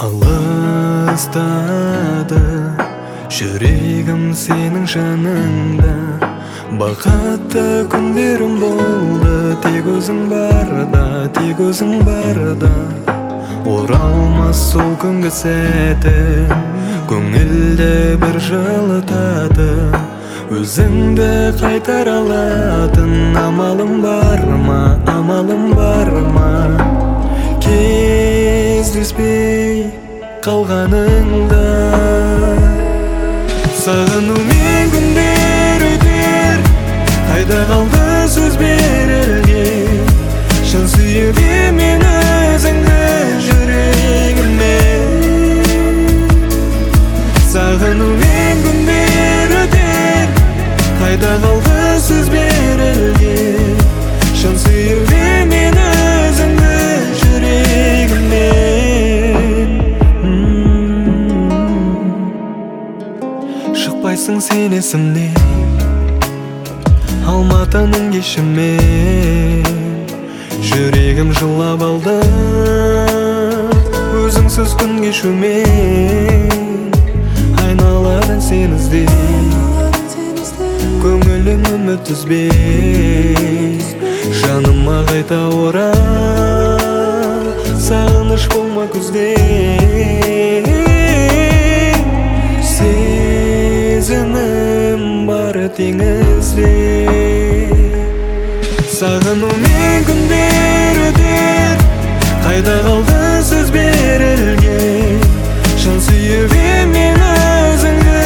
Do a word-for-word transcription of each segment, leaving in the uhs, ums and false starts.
Алыстады жүрегім сенің жаныңда, бақытты күндерім болды. Тек өзің барда, тек өзің барда, оралмас сол күнгі сәтім көңілді бір жылытады. Өзіңді қайтара алатын амалым бар ма, амалым бар ма? Кездеспей қалғаныңда сағынумен күндер өтер, қайда қалды сөз берілген? Шын сүйіп емен өзіңді жүрегіммен. Сағынумен күндер өтер, қайда қалды сөз берілген? Шын сүйіп емен өзіңді жүрегіммен. Шықпайсың сен есімнен Алматының кешімен, жүрегім жылап алды өзіңсіз күн кешумен. Айналадың сен іздеп, көңілің үміт үзбей, жаныма қайта орал, сағыныш болма күзде. Сезімім бары теңізде, сағынумен күндер өтер, қайда қалды сөз берілген? Шын сүйіп емен өзіңді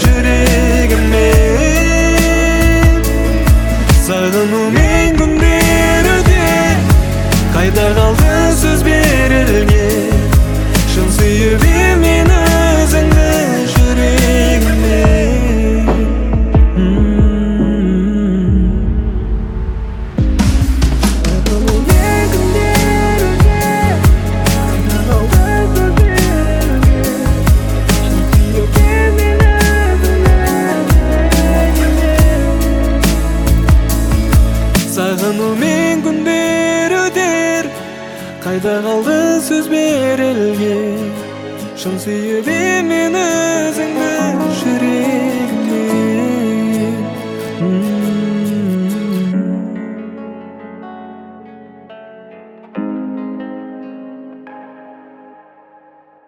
жүрегіммен. Сағынумен күндер өтер, қайда қалды сөз берілген? Шын сүйіп емен өзіңді жүрегіммен. Сағынумен күндер өтер, қайда қалды сөз берілген? Шын сүйіп емен өзіңді жүрегіммен.